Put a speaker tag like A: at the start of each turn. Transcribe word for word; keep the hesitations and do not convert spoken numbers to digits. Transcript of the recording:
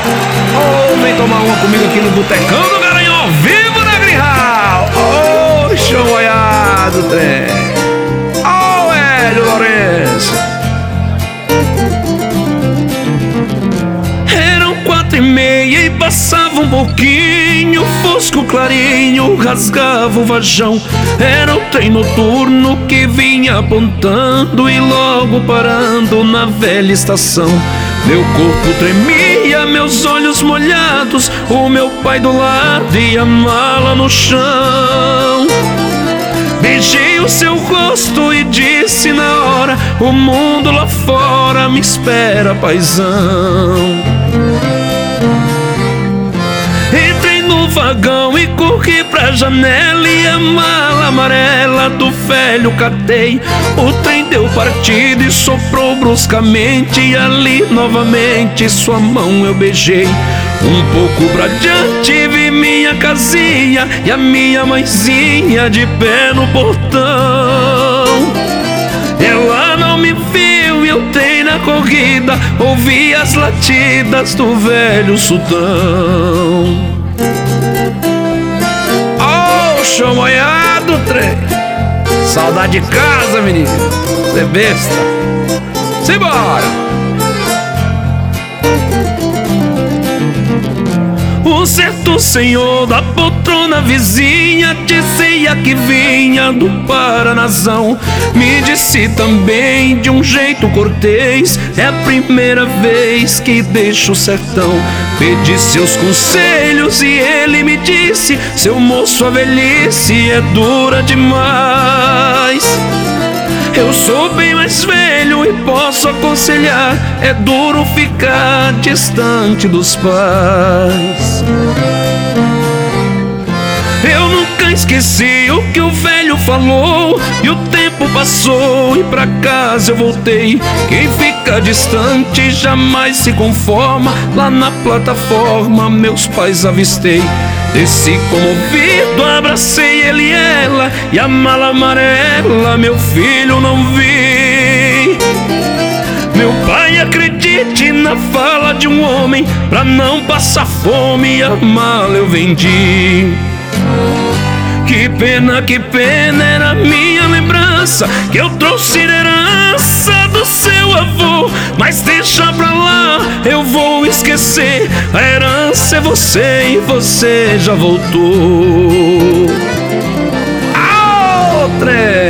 A: Oh, vem tomar uma comigo aqui no Botecão do Garanhão, ao vivo na Grihal. Oh, show molhado, trem. Oh, Hélio Lourenço. Eram quatro e meia e passava um pouquinho, fosco clarinho rasgava o vajão. Era o trem noturno que vinha apontando e logo parando na velha estação. Meu corpo tremia, meus olhos molhados, o meu pai do lado e a mala no chão. Beijei o seu rosto e disse na hora: o mundo lá fora me espera, paizão. Entrei no vagão e corri pra janela e a mala amarela do velho catei. O trem deu partida e soprou bruscamente e ali novamente sua mão eu beijei. Um pouco pra diante vi minha casinha e a minha mãezinha de pé no portão. Ela não me viu e eu trem na corrida, ouvi as latidas do velho sultão. Oh, show molhado, trem. Saudade de casa, menino. Cê besta. Simbora. O certo senhor da poltrona vizinha dizia que vinha do Paranazão. Me disse também de um jeito cortês: é a primeira vez que deixo o sertão. Pedi seus conselhos e ele me disse: seu moço, a velhice é dura demais. Eu sou bem mais velho e posso aconselhar: é duro ficar distante dos pais. Eu nunca esqueci o que o velho falou, e o tempo passou e pra casa eu voltei. Quem fica distante jamais se conforma. Lá na plataforma meus pais avistei. Desci comovido, abracei ele e ela, e a mala amarela meu filho não vi. Meu pai, acredite na fala de um homem, pra não passar fome a mala eu vendi. Que pena, que pena, era minha lembrança que eu trouxe de herança do seu avô. Mas deixa pra lá, eu vou esquecer. A herança é você e você já voltou. Ah, trem!